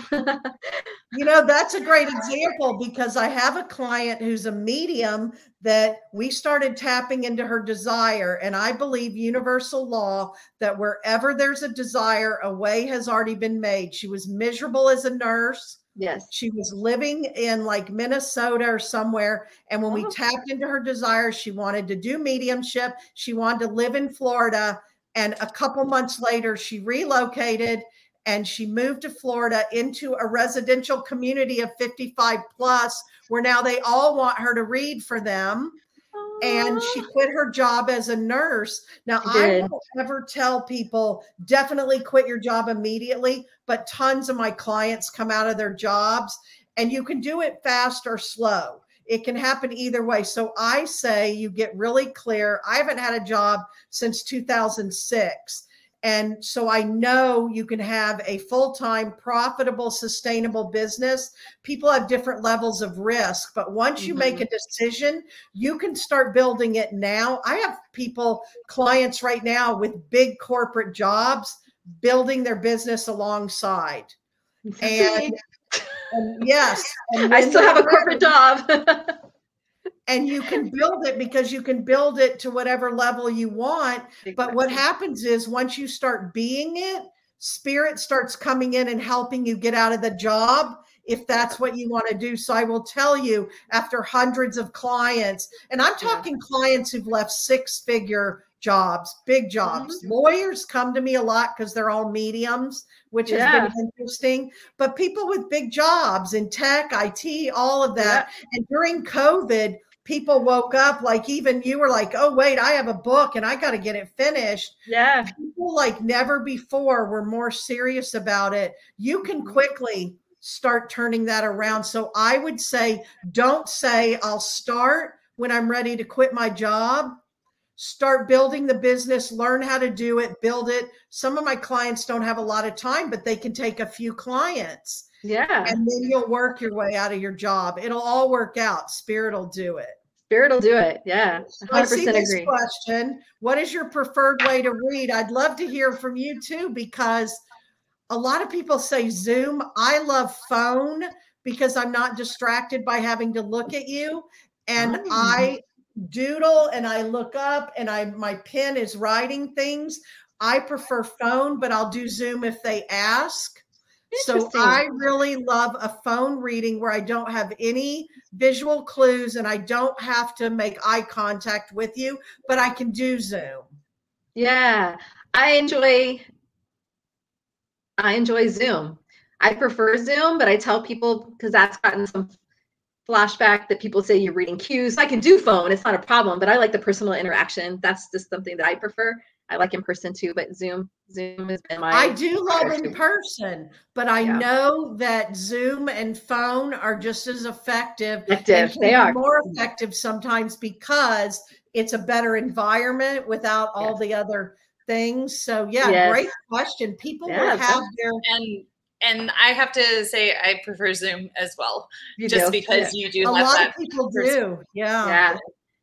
That's a great example because I have a client who's a medium that we started tapping into her desire. And I believe universal law that wherever there's a desire, a way has already been made. She was miserable as a nurse. Yes. She was living in like Minnesota or somewhere. And when we tapped into her desire, she wanted to do mediumship. She wanted to live in Florida. And a couple months later, she relocated and she moved to Florida into a residential community of 55 plus, where now they all want her to read for them. And she quit her job as a nurse. Now, I won't ever tell people definitely quit your job immediately, but tons of my clients come out of their jobs and you can do it fast or slow. It can happen either way. So I say you get really clear. I haven't had a job since 2006. And so I know you can have a full-time, profitable, sustainable business. People have different levels of risk, but once you make a decision, you can start building it now. I have clients right now with big corporate jobs, building their business alongside. And yes. And I still have a corporate job. And you can build it because you can build it to whatever level you want. Exactly. But what happens is once you start being it, spirit starts coming in and helping you get out of the job if that's what you want to do. So I will tell you, after hundreds of clients, and I'm talking clients who've left six-figure jobs, big jobs. Lawyers come to me a lot because they're all mediums, which has been interesting. But people with big jobs in tech, IT, all of that. And during COVID, people woke up, like even you were like, oh, wait, I have a book and I got to get it finished. Yeah. People like never before were more serious about it. You can quickly start turning that around. So I would say, don't say I'll start when I'm ready to quit my job. Start building the business, learn how to do it, build it. Some of my clients don't have a lot of time, but they can take a few clients Yeah. And then you'll work your way out of your job. It'll all work out. Spirit will do it. Spirit will do it. Yeah. 100% I see this agree. question. What is your preferred way to read? I'd love to hear from you too, because a lot of people say Zoom. I love phone because I'm not distracted by having to look at you. And I doodle and I look up and my pen is writing things. I prefer phone, but I'll do Zoom if they ask. So I really love a phone reading where I don't have any visual clues and I don't have to make eye contact with you, but I can do Zoom. Yeah. I enjoy Zoom. I prefer Zoom, but I tell people, because that's gotten some flashback that people say you're reading cues. I can do phone, it's not a problem, but I like the personal interaction. That's just something that I prefer. I like in person too, but Zoom has been my. I do love in person, but I know that Zoom and phone are just as effective. And can they are more effective sometimes because it's a better environment without all the other things. So great question. People will have their and I have to say I prefer Zoom as well, because you do. A lot of people do. Yeah.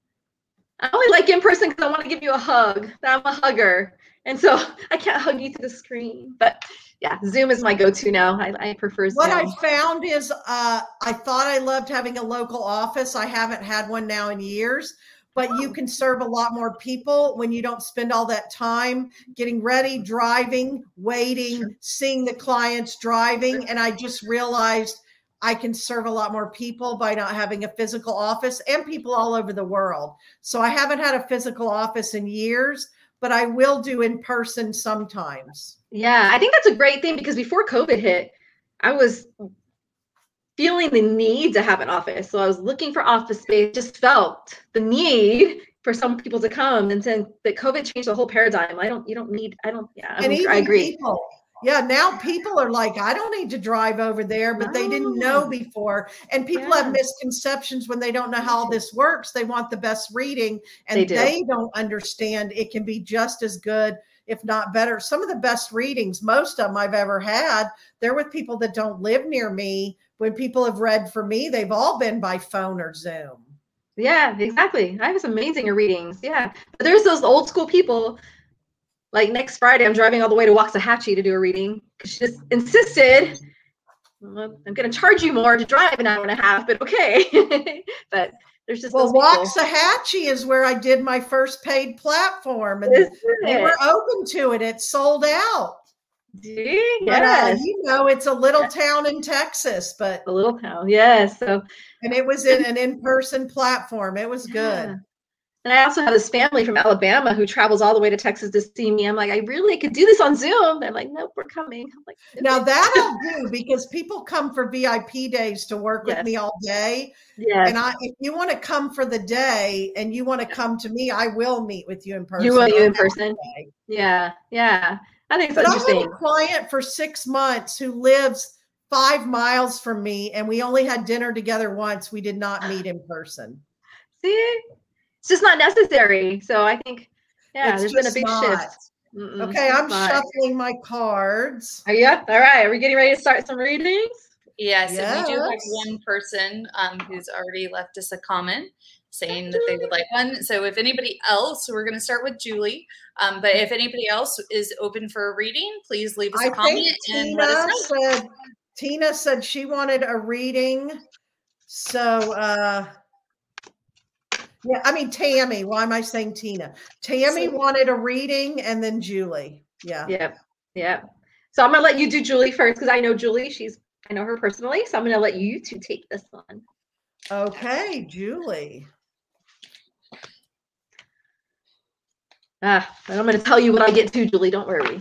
I only like in person because I want to give you a hug. I'm a hugger. And so I can't hug you through the screen. But yeah, Zoom is my go-to now. I prefer Zoom. What I found is I thought I loved having a local office. I haven't had one now in years. But you can serve a lot more people when you don't spend all that time getting ready, driving, waiting, seeing the clients driving. And I just realized I can serve a lot more people by not having a physical office and people all over the world. So I haven't had a physical office in years, but I will do in person sometimes. Yeah, I think that's a great thing because before COVID hit, I was feeling the need to have an office. So I was looking for office space, just felt the need for some people to come, and then that COVID changed the whole paradigm. I agree. Now people are like, I don't need to drive over there, but they didn't know before. And people have misconceptions when they don't know how this works. They want the best reading and they don't understand it can be just as good, if not better. Some of the best readings, most of them I've ever had, they're with people that don't live near me. When people have read for me, they've all been by phone or Zoom. Yeah, exactly. I have some amazing readings. Yeah. But there's those old school people. Like next Friday, I'm driving all the way to Waxahachie to do a reading because she just insisted, well, I'm going to charge you more to drive an hour and a half, but okay. But there's just Waxahachie is where I did my first paid platform, and they were open to it. It sold out. Yes. It's a little town in Texas, but a little town, yes. So, and it was in an in-person platform. It was good. And I also have this family from Alabama who travels all the way to Texas to see me. I'm like, I really could do this on Zoom. They're like, nope, we're coming. I'm like, now that I'll do because people come for VIP days to work with me all day. Yes. And if you want to come for the day and you want to come to me, I will meet with you in person. You will in person? Yeah. Yeah. I think it's interesting. I have a client for 6 months who lives 5 miles from me, and we only had dinner together once. We did not meet in person. See? It's just not necessary. So I think, there's been a big shift. Okay, I'm shuffling my cards. Are you up? All right. Are we getting ready to start some readings? Yes. And we do have one person who's already left us a comment saying that they would like one. So if anybody else, we're going to start with Julie. But if anybody else is open for a reading, please leave us a comment and let us know. Tina said she wanted a reading. So, Tammy. Why am I saying Tina? Tammy wanted a reading, and then Julie. Yeah. Yep. So I'm going to let you do Julie first because I know Julie. I know her personally. So I'm going to let you two take this one. Okay, Julie. And I'm going to tell you when I get to, Julie. Don't worry.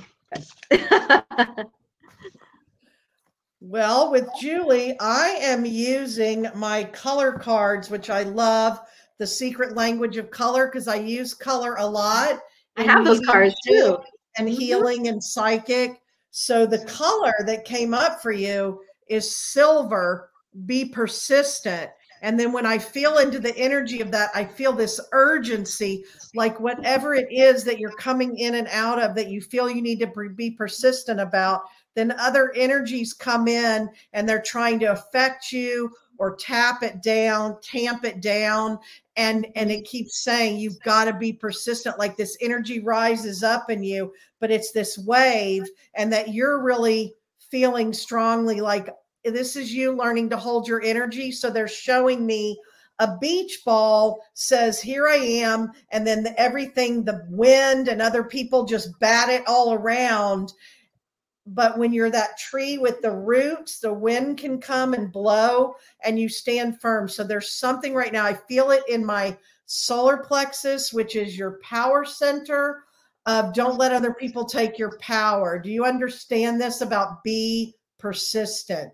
Well, with Julie, I am using my color cards, which I love, the secret language of color, because I use color a lot. I have those cards too. And healing and psychic. So the color that came up for you is silver. Be persistent. And then when I feel into the energy of that, I feel this urgency, like whatever it is that you're coming in and out of that you feel you need to be persistent about, then other energies come in and they're trying to affect you or tap it down, tamp it down. And it keeps saying, you've got to be persistent. Like this energy rises up in you, but it's this wave, and that you're really feeling strongly like this is you learning to hold your energy. So they're showing me a beach ball says, here I am. And then everything, the wind and other people just bat it all around. But when you're that tree with the roots, the wind can come and blow and you stand firm. So there's something right now. I feel it in my solar plexus, which is your power center of don't let other people take your power. Do you understand this about be persistent?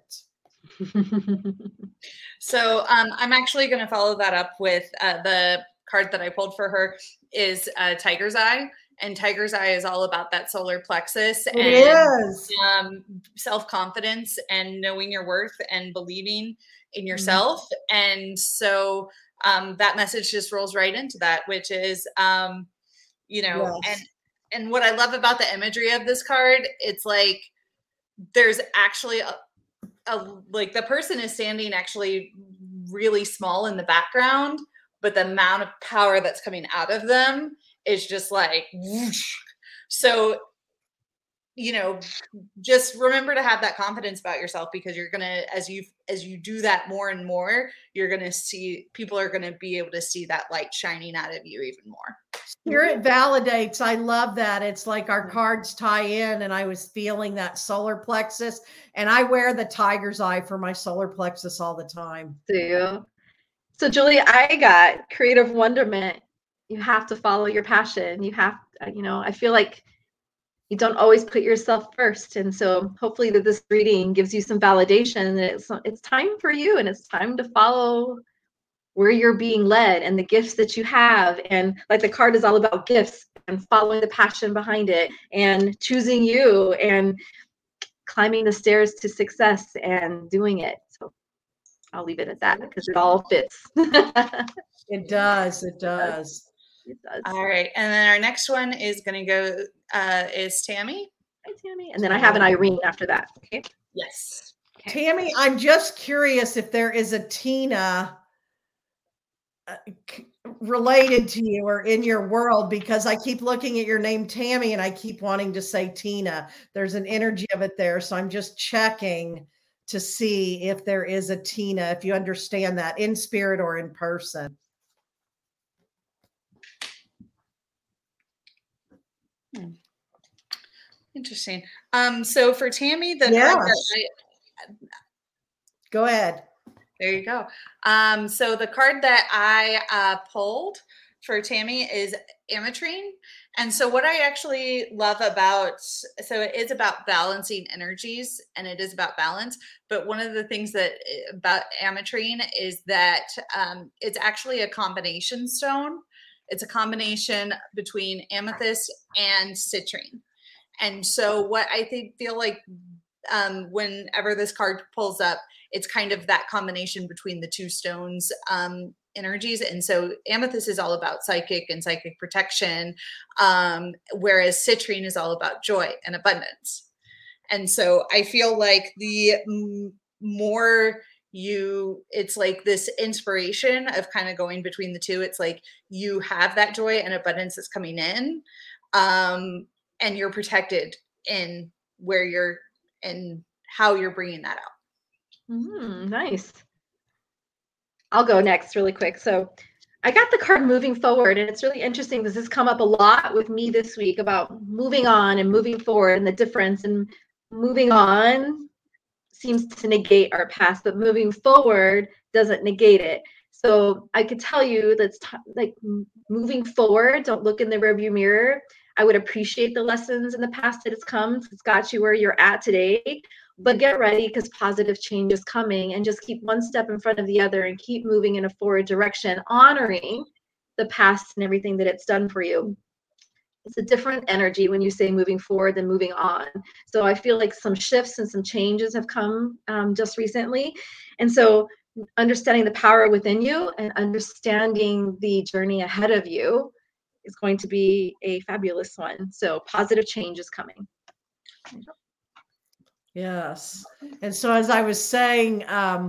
So I'm actually going to follow that up with the card that I pulled for her is Tiger's Eye. And Tiger's Eye is all about that solar plexus and self-confidence and knowing your worth and believing in yourself. And so that message just rolls right into that, which is, and what I love about the imagery of this card, it's like there's actually like the person is standing actually really small in the background, but the amount of power that's coming out of them is just like whoosh. So just remember to have that confidence about yourself, because you're gonna, as you do that more and more, you're gonna see people are gonna be able to see that light shining out of you even more. Spirit validates. I love that. It's like our cards tie in, and I was feeling that solar plexus, and I wear the Tiger's Eye for my solar plexus all the time. Do you? So Julie, I got creative wonderment. You have to follow your passion. You have, I feel like you don't always put yourself first. And so hopefully that this reading gives you some validation that it's time for you, and it's time to follow where you're being led and the gifts that you have. And like the card is all about gifts and following the passion behind it and choosing you and climbing the stairs to success and doing it. So I'll leave it at that because it all fits. It does. It does. It does. All right. And then our next one is going to go is Tammy. Hi, Tammy. And then I have an Irene after that. Okay. Yes. Okay. Tammy, I'm just curious if there is a Tina related to you or in your world, because I keep looking at your name Tammy and I keep wanting to say Tina. There's an energy of it there. So I'm just checking to see if there is a Tina, if you understand that in spirit or in person. Interesting. So for Tammy, the go ahead. There you go. So the card that I pulled for Tammy is Ametrine. And so what I actually love about, so it is about balancing energies and it is about balance. But one of the things that about Ametrine is that it's actually a combination stone. It's a combination between amethyst and citrine. And so what I feel like whenever this card pulls up, it's kind of that combination between the two stones energies. And so amethyst is all about psychic and psychic protection, whereas citrine is all about joy and abundance. And so I feel like the more it's like this inspiration of kind of going between the two. It's like you have that joy and abundance that's coming in, and you're protected in where you're and how you're bringing that out. Nice. I'll go next really quick. So I got the card moving forward, and it's really interesting because this has come up a lot with me this week about moving on and moving forward and the difference. And moving on seems to negate our past, but moving forward doesn't negate it. So I could tell you that's like moving forward, don't look in the rearview mirror. I would appreciate the lessons in the past that it's come. It's got you where you're at today, but get ready because positive change is coming, and just keep one step in front of the other and keep moving in a forward direction, honoring the past and everything that it's done for you. It's a different energy when you say moving forward than moving on. So I feel like some shifts and some changes have come just recently. And so understanding the power within you and understanding the journey ahead of you is going to be a fabulous one. So positive change is coming. Yes. And so as I was saying,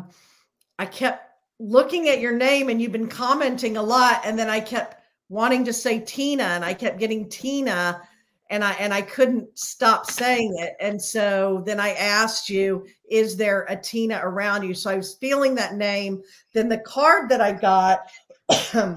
I kept looking at your name and you've been commenting a lot. And then I kept wanting to say Tina and I kept getting Tina and I couldn't stop saying it. And so then I asked you, is there a Tina around you? So I was feeling that name. Then the card that I got, and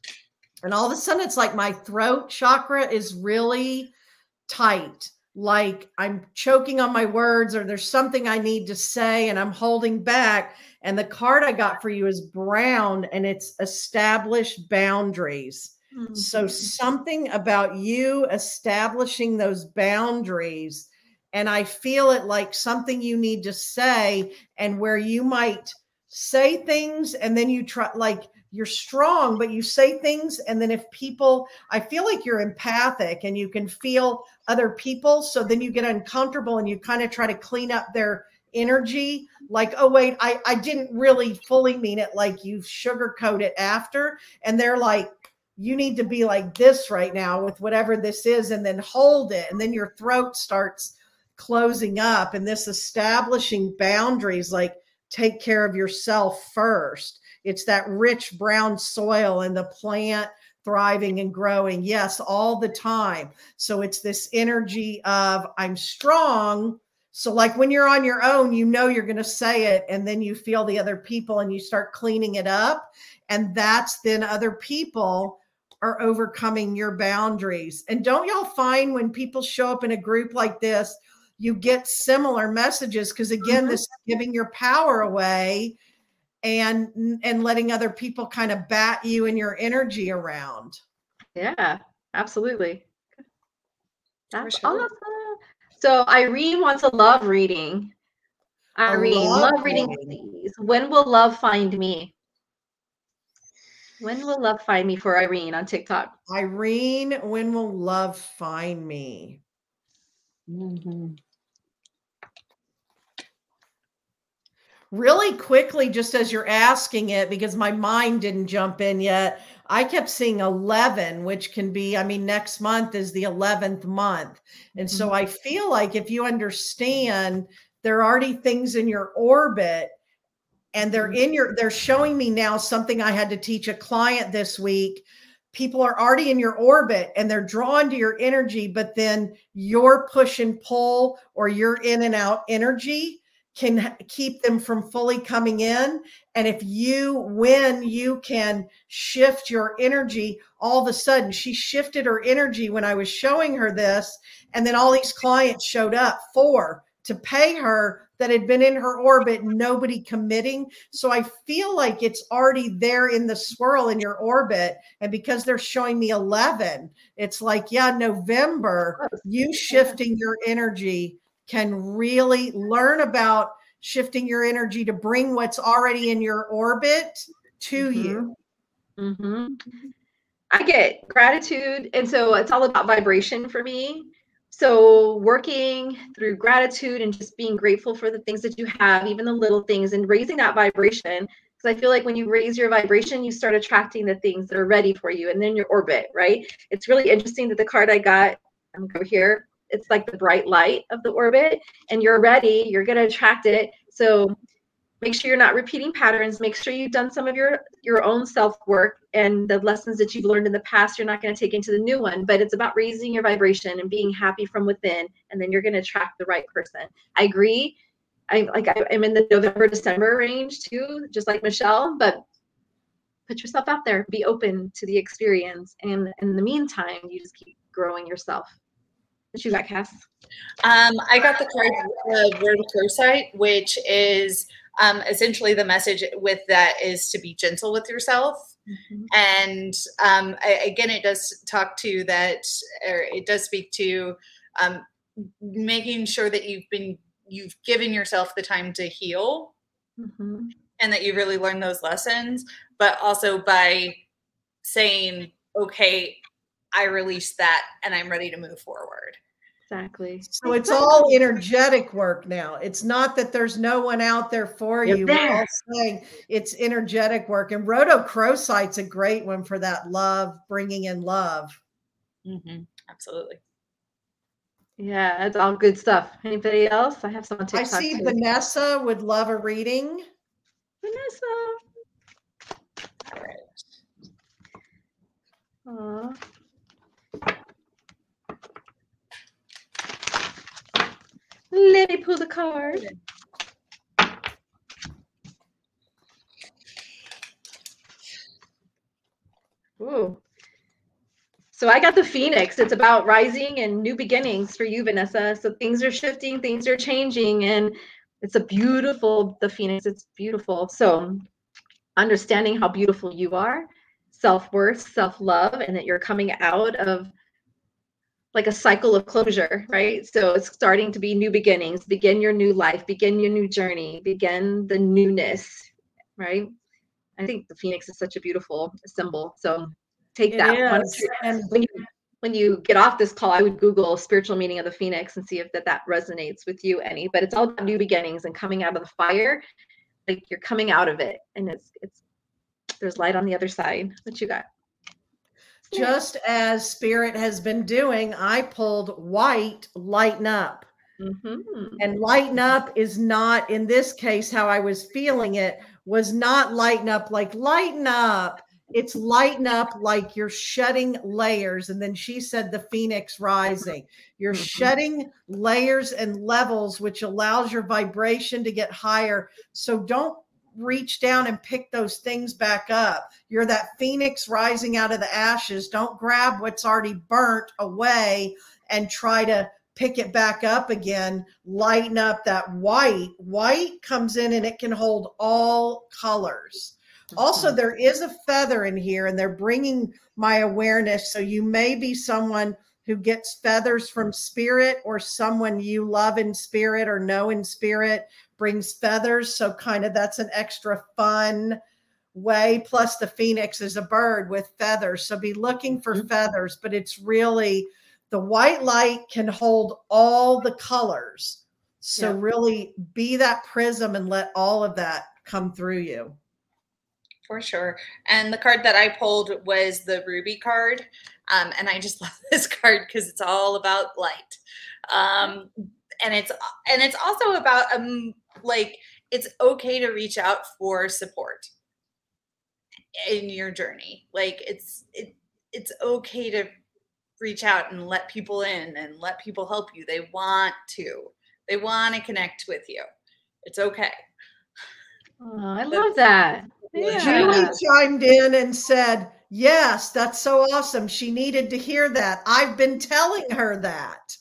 all of a sudden it's like my throat chakra is really tight. Like I'm choking on my words or there's something I need to say and I'm holding back. And the card I got for you is brown and it's establish boundaries. Mm-hmm. So something about you establishing those boundaries. And I feel it like something you need to say and where you might say things and then you try, like you're strong, but you say things. And then if people, I feel like you're empathic and you can feel other people. So then you get uncomfortable and you kind of try to clean up their energy. Like, oh, wait, I didn't really fully mean it. Like you sugarcoat it after. And they're like, you need to be like this right now with whatever this is, and then hold it. And then your throat starts closing up and this establishing boundaries, like take care of yourself first. It's that rich brown soil and the plant thriving and growing. Yes, all the time. So it's this energy of I'm strong. So like when you're on your own, you know you're going to say it and then you feel the other people and you start cleaning it up. And that's then other people are overcoming your boundaries. And don't y'all find when people show up in a group like this, you get similar messages? Because again, this is giving your power away and letting other people kind of bat you and your energy around. Yeah, absolutely. That's awesome. So Irene wants a love reading. Irene, love reading, please. When will love find me? When will love find me for Irene on TikTok? Irene, when will love find me? Mm-hmm. Really quickly, just as you're asking it, because my mind didn't jump in yet, I kept seeing 11, which can be, I mean, next month is the 11th month. And so I feel like if you understand, there are already things in your orbit and they're showing me now something I had to teach a client this week. People are already in your orbit and they're drawn to your energy, but then your push and pull or your in and out energy can keep them from fully coming in. And when you can shift your energy, all of a sudden she shifted her energy when I was showing her this. And then all these clients showed up to pay her that had been in her orbit, nobody committing. So I feel like it's already there in the swirl in your orbit. And because they're showing me 11, it's like, yeah, November, you shifting your energy can really learn about shifting your energy to bring what's already in your orbit to you. Mm-hmm. I get gratitude. And so it's all about vibration for me. So working through gratitude and just being grateful for the things that you have, even the little things, and raising that vibration. Because I feel like when you raise your vibration, you start attracting the things that are ready for you and then your orbit, right? It's really interesting that the card I got, I'm going to go here, it's like the bright light of the orbit and you're ready, you're going to attract it. So make sure you're not repeating patterns. Make sure you've done some of your own self-work and the lessons that you've learned in the past, you're not going to take into the new one, but it's about raising your vibration and being happy from within. And then you're going to attract the right person. I agree. I'm in the November, December range too, just like Michelle, but put yourself out there, be open to the experience. And in the meantime, you just keep growing yourself. What you got, Cass? I got the card Word of Foresight, which is essentially the message with that is to be gentle with yourself. Mm-hmm. And again, it does talk to that, or it does speak to making sure that you've given yourself the time to heal, mm-hmm. and that you really learn those lessons, but also by saying, okay, I released that and I'm ready to move forward. Exactly. So it's all energetic work now. It's not that there's no one out there for You're you. there. We're all saying it's energetic work. And rhodochrosite's a great one for that love, bringing in love. Absolutely. Yeah, it's all good stuff. Anybody else? I have some on TikTok I see too. Vanessa would love a reading. Vanessa. All right. Aw. Let me pull the card. Ooh. So I got the Phoenix. It's about rising and new beginnings for you, Vanessa. So things are shifting, things are changing, and it's the Phoenix, it's beautiful. So understanding how beautiful you are, self-worth, self-love, and that you're coming out of like a cycle of closure, right? So it's starting to be new beginnings, begin your new life, begin your new journey, begin the newness, right? I think the Phoenix is such a beautiful symbol. So take It that. is. And When you get off this call, I would Google spiritual meaning of the Phoenix and see if that resonates with you any. But it's all about new beginnings and coming out of the fire, like you're coming out of it, and it's there's light on the other side. What you got? just as Spirit has been doing, I pulled white, lighten up. Mm-hmm. And lighten up is not, in this case, how I was feeling it was not lighten up like lighten up. It's lighten up like you're shedding layers. And then she said the Phoenix rising. You're shedding layers and levels, which allows your vibration to get higher. So don't reach down and pick those things back up. You're that Phoenix rising out of the ashes. Don't grab what's already burnt away and try to pick it back up again. Lighten up that white. White comes in and it can hold all colors. Also, there is a feather in here and they're bringing my awareness. So you may be someone who gets feathers from Spirit, or someone you love in spirit or know in spirit brings feathers. So kind of that's an extra fun way. Plus the Phoenix is a bird with feathers. So be looking for feathers, but it's really the white light can hold all the colors. So really be that prism and let all of that come through you. For sure. And the card that I pulled was the Ruby card. And I just love this card because it's all about light. And it's also about like it's okay to reach out for support in your journey. Like it's okay to reach out and let people in and let people help you. They want to connect with you. It's okay. Oh, I love that. Yeah. Julie chimed in and said, yes, that's so awesome. She needed to hear that. I've been telling her that.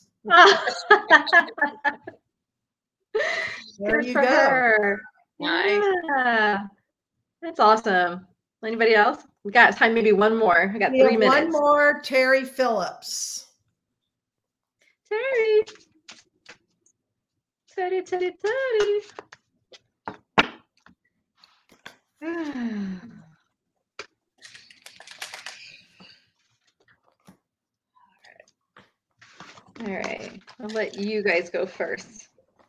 There you go. Her. Nice. Yeah. That's awesome. Anybody else? We got time, maybe one more. I got 3 minutes. One more, Terry Phillips. Terry. All right. I'll let you guys go first.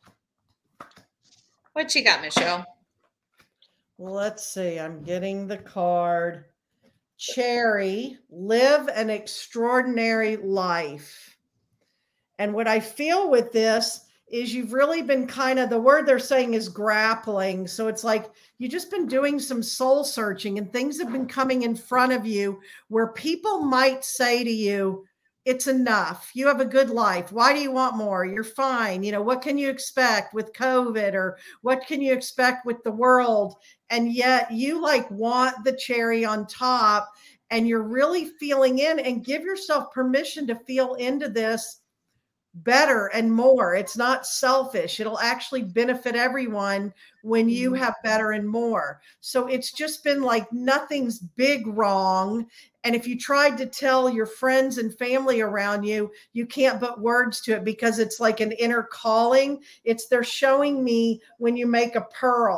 What you got, Michelle? Let's see. I'm getting the card. Cherry, live an extraordinary life. And what I feel with this is you've really been kind of, the word they're saying is grappling. So it's like you've just been doing some soul searching and things have been coming in front of you where people might say to you, it's enough. You have a good life. Why do you want more? You're fine. You know, what can you expect with COVID, or what can you expect with the world? And yet you like want the cherry on top, and you're really feeling in, and give yourself permission to feel into this better and more. It's not selfish. It'll actually benefit everyone when you have better and more. So it's just been like nothing's big wrong. And if you tried to tell your friends and family around you, you can't put words to it because it's like an inner calling. It's they're showing me when you make a pearl,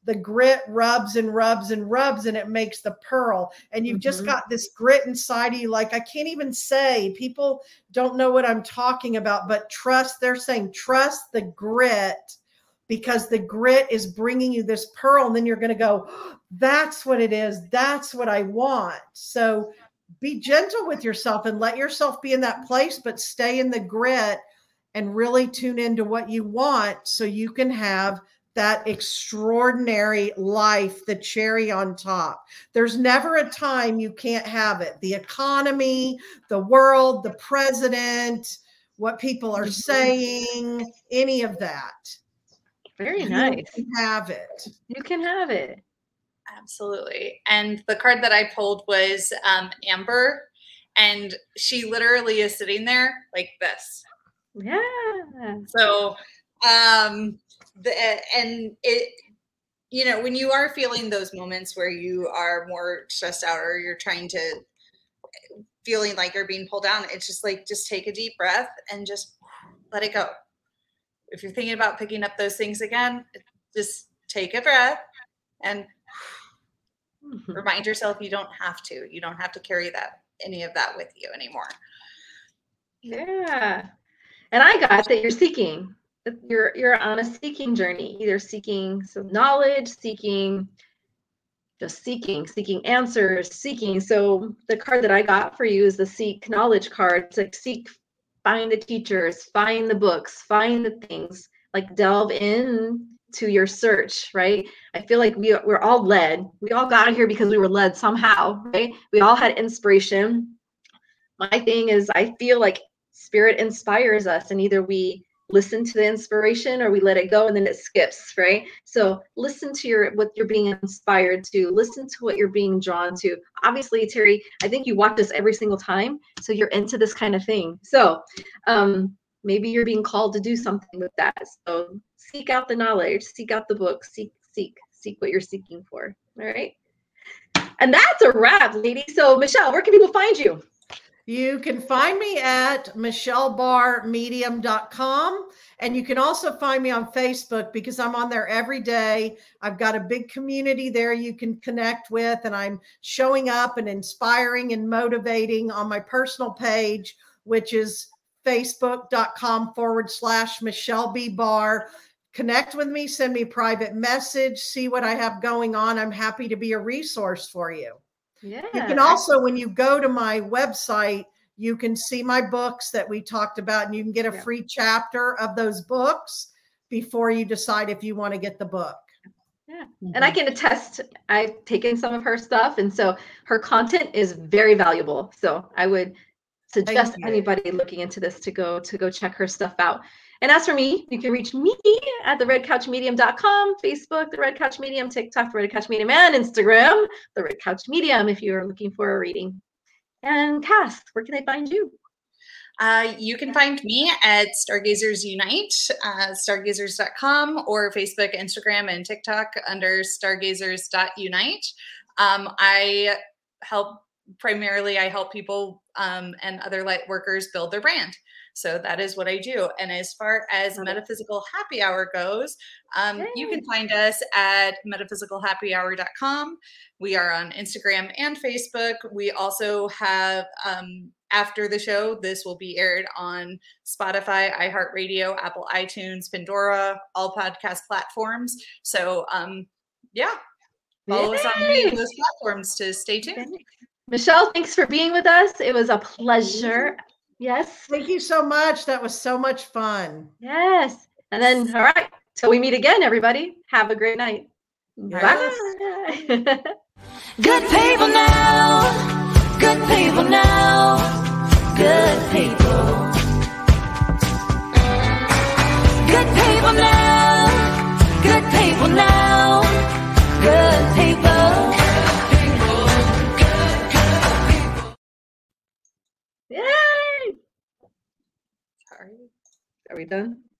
the grit rubs and rubs and rubs, and it makes the pearl. And you've just got this grit inside of you. Like, I can't even say, people don't know what I'm talking about, but trust, they're saying, trust the grit, because the grit is bringing you this pearl. And then you're going to go, oh, that's what it is. That's what I want. So be gentle with yourself and let yourself be in that place, but stay in the grit and really tune into what you want so you can have that extraordinary life, the cherry on top. There's never a time you can't have it. The economy, the world, the president, what people are saying, any of that. Very nice. You can have it. You can have it. Absolutely. And the card that I pulled was Amber, and she literally is sitting there like this. Yeah. So, and it, you know, when you are feeling those moments where you are more stressed out or you're trying to feeling like you're being pulled down, it's just like, just take a deep breath and just let it go. If you're thinking about picking up those things again, just take a breath and remind yourself you don't have to. You don't have to carry any of that with you anymore. Yeah. And I got that you're seeking. You're on a seeking journey, either seeking some knowledge, seeking answers, seeking. So the card that I got for you is the Seek Knowledge card. It's like seek, find the teachers, find the books, find the things, like delve in to your search, right? I feel like we're all led. We all got here because we were led somehow, right? We all had inspiration. My thing is, I feel like Spirit inspires us, and either we listen to the inspiration or we let it go and then it skips, right? So listen to what you're being inspired to, listen to what you're being drawn to. Obviously, Terry, I think you watch this every single time, so you're into this kind of thing. So maybe you're being called to do something with that. So seek out the knowledge, seek out the book, seek what you're seeking for. All right. And that's a wrap, lady. So Michelle, where can people find you? You can find me at michellebarmedium.com. And you can also find me on Facebook, because I'm on there every day. I've got a big community there you can connect with, and I'm showing up and inspiring and motivating on my personal page, which is facebook.com/Michelle B. Barr. Connect with me, send me a private message, see what I have going on. I'm happy to be a resource for you. Yeah. You can also, when you go to my website, you can see my books that we talked about, and you can get a free chapter of those books before you decide if you want to get the book. Yeah. And I can attest, I've taken some of her stuff, and so her content is very valuable. So I would suggest anybody looking into this to go check her stuff out. And as for me, you can reach me at theredcouchmedium.com, Facebook, The Red Couch Medium, TikTok, The Red Couch Medium, and Instagram, The Red Couch Medium, if you are looking for a reading. And Cass, where can they find you? You can find me at Stargazers Unite, stargazers.com, or Facebook, Instagram, and TikTok under stargazers.unite. I help people and other light workers build their brand. So that is what I do. And as far as Metaphysical Happy Hour goes, you can find us at metaphysicalhappyhour.com. We are on Instagram and Facebook. We also have, after the show, this will be aired on Spotify, iHeartRadio, Apple iTunes, Pandora, all podcast platforms. So follow us on any of those platforms to stay tuned. Michelle, thanks for being with us. It was a pleasure. Yes. Thank you so much. That was so much fun. Yes. And then, all right, till we meet again, everybody, have a great night. Yes. Bye. Good people now. Good people now. Good people. Good people now. Good people now. Good people. Yay! Sorry. Are we done?